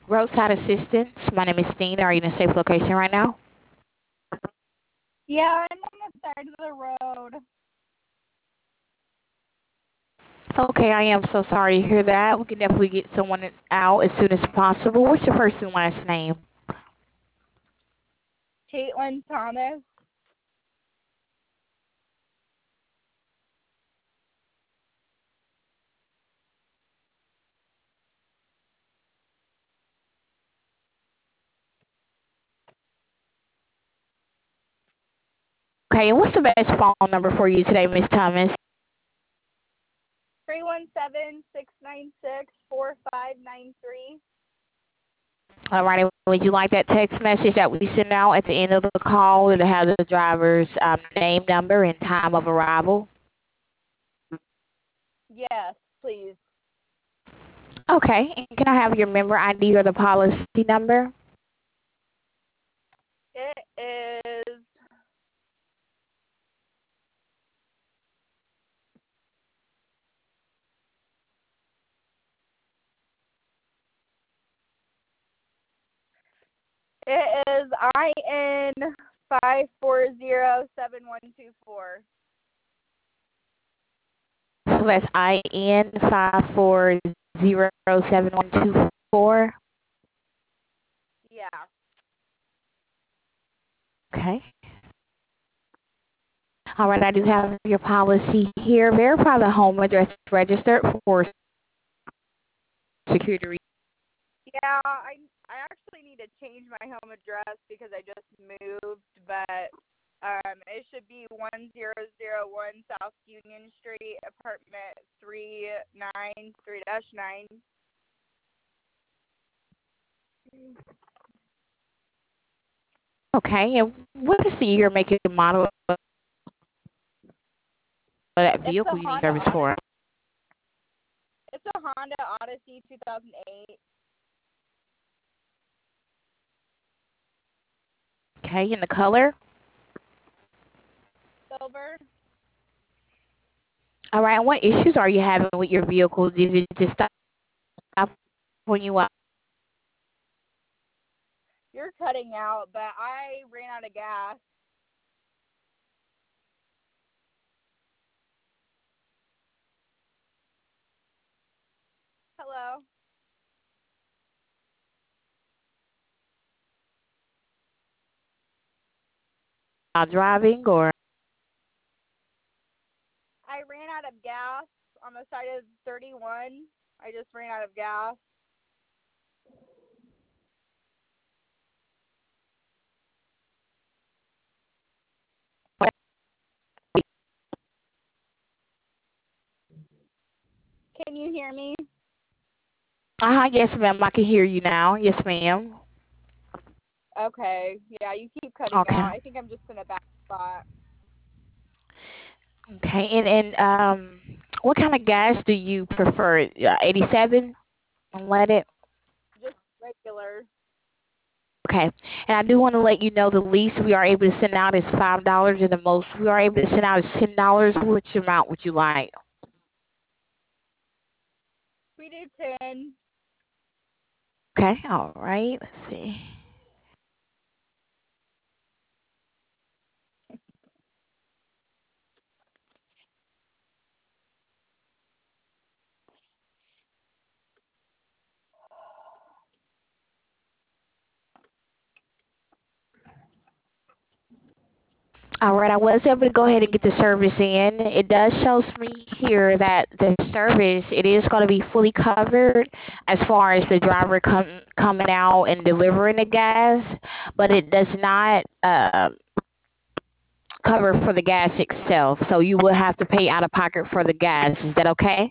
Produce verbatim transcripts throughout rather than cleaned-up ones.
Roadside assistance. My name is Steen. Are you in a safe location right now? Yeah, I'm on the side of the road. Okay, I am so sorry to hear that. We can definitely get someone out as soon as possible. What's your first and last name? Caitlin Thomas. Okay, and what's the best phone number for you today, Miss Thomas? three one seven, six nine six, four five nine three. All right, and would you like that text message that we send out at the end of the call to have the driver's um, name, number, and time of arrival? Yes, please. Okay, and can I have your member I D or the policy number? It is it is I N five four zero seven one two four. So that's I N five four zero seven one two four. Yeah. Okay. All right, I do have your policy here. Verify the home address registered for security. Yeah, I I actually need to change my home address because I just moved, but um it should be one zero zero one South Union Street, apartment three nine three dash nine. Okay, and what is the year, make, and model of that It's a vehicle you need Honda service for? Odyssey. It's a Honda Odyssey two thousand eight. Okay, and the color? Silver. All right, and what issues are you having with your vehicle? Did it just stop when you were? You're cutting out, but I ran out of gas. Hello. Driving or? I ran out of gas on the side of thirty-one. I just ran out of gas. Can you hear me? Uh-huh, yes, ma'am. I can hear you now. Yes, ma'am. Okay. Yeah, you keep cutting Okay. out. I think I'm just in a bad spot. Okay, and, and um, what kind of gas do you prefer? Uh, eighty-seven unleaded? Just regular. Okay, and I do want to let you know the least we are able to send out is five dollars, and the most we are able to send out is ten dollars. Which amount would you like? We do ten. Okay, all right. Let's see. All right, I was able to go ahead and get the service in. It does shows me here that the service it is going to be fully covered as far as the driver com coming out and delivering the gas, but it does not uh, cover for the gas itself. So you will have to pay out of pocket for the gas. Is that okay?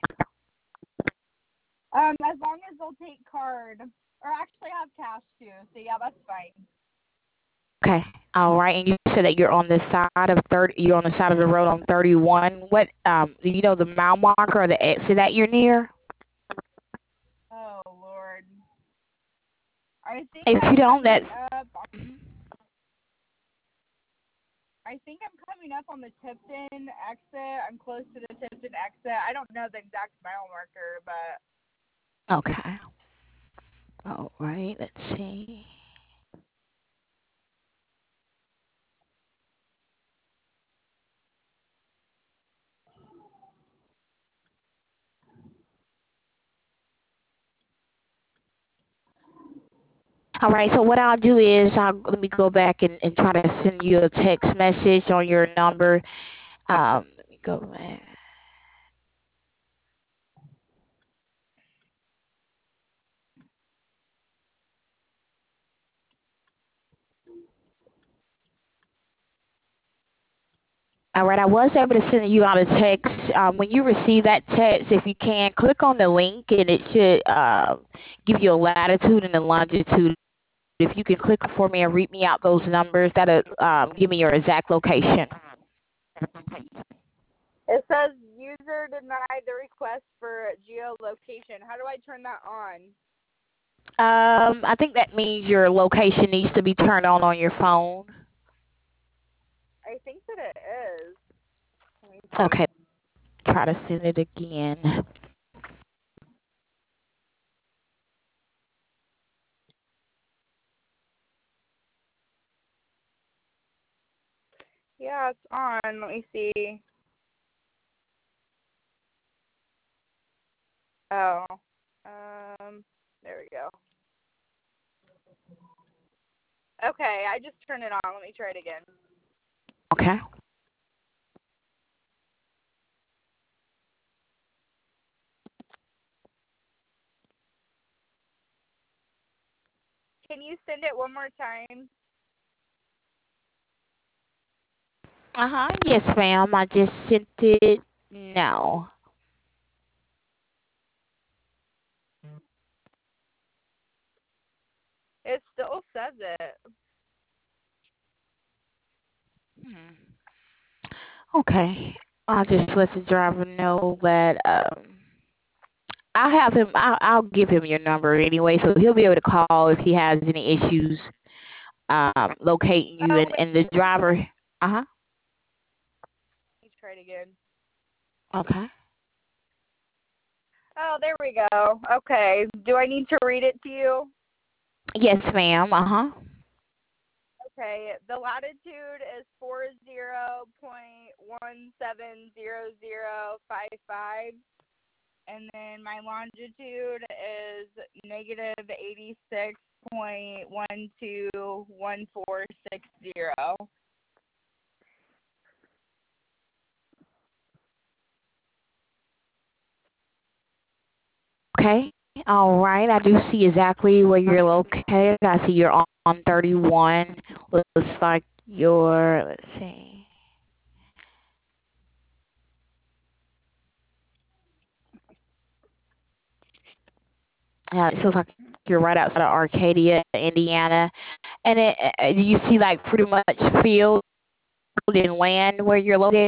Um, as long as they'll take card. Or actually I have cash too, so yeah, that's fine. Okay. All right. And you said that you're on the side of thirty. You're on the side of the road on thirty-one. What um do you know the mile marker or the exit that you're near? Oh Lord. I think If I'm you don't, coming that's up I think I'm coming up on the Tipton exit. I'm close to the Tipton exit. I don't know the exact mile marker, but okay. All right, let's see. All right, so what I'll do is I'll let me go back and, and try to send you a text message on your number. Um, let me go back. All right, I was able to send you out a text. Um, when you receive that text, if you can, click on the link and it should uh, give you a latitude and a longitude. If you can click for me and read me out those numbers, that'll um, give me your exact location. It says user denied the request for geolocation. How do I turn that on? Um, I think that means your location needs to be turned on on your phone. I think that it is. Let me see. Okay, try to send it again. Yeah, it's on. Let me see. Oh. Um, there we go. Okay, I just turned it on. Let me try it again. Okay. Can you send it one more time? Uh-huh. Yes, ma'am. I just sent it now. It still says it. Hmm. Okay. I'll just let the driver know that um I'll have him I'll, I'll give him your number anyway, so he'll be able to call if he has any issues um locating you Oh, and, wait. and the driver. Uh-huh. Let me try it again. Okay. Oh, there we go. Okay. Do I need to read it to you? Yes, ma'am. Uh-huh. Okay. The latitude is four zero point one seven zero zero five five. And then my longitude is negative eighty-six point one two one four six zero. Okay. All right. I do see exactly where you're located. I see you're on, on thirty-one. Looks like you're, let's see. Yeah, it looks like you're right outside of Arcadia, Indiana. And it, uh, do you see like pretty much field and land where you're located?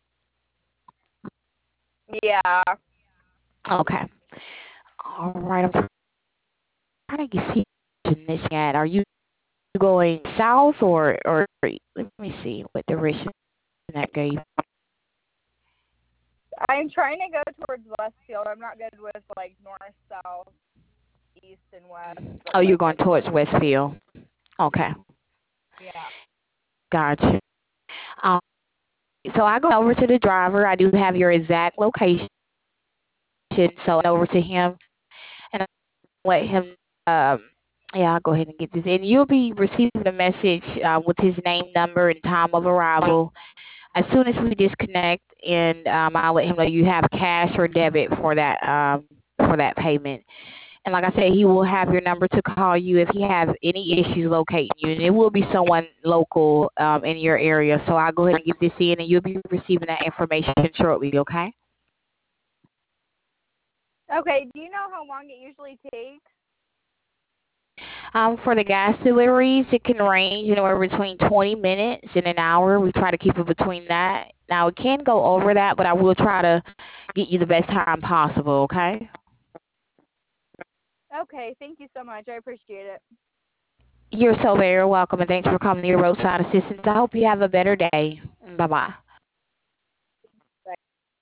Yeah. Okay. All right. I'm trying to see this at. Are you going south or or let me see what direction that gave. I'm trying to go towards Westfield. I'm not good with like north, south, east, and west, but Oh, you're like going which towards one? Westfield. Okay. Yeah. Gotcha. Um, so I go over to the driver. I do have your exact location, so I go over to him and I let him. Um, yeah, I'll go ahead and get this in. You'll be receiving a message uh, with his name, number, and time of arrival as soon as we disconnect, and um, I'll let him know you have cash or debit for that um, for that payment. And like I said, he will have your number to call you if he has any issues locating you. And it will be someone local um, in your area. So I'll go ahead and get this in, and you'll be receiving that information shortly, okay? Okay. Do you know how long it usually takes? Um, for the gas deliveries, it can range anywhere between twenty minutes and an hour. We try to keep it between that. Now, it can go over that, but I will try to get you the best time possible, okay? Okay. Thank you so much. I appreciate it. You're so very welcome, and thanks for coming to your roadside assistance. I hope you have a better day. Bye-bye.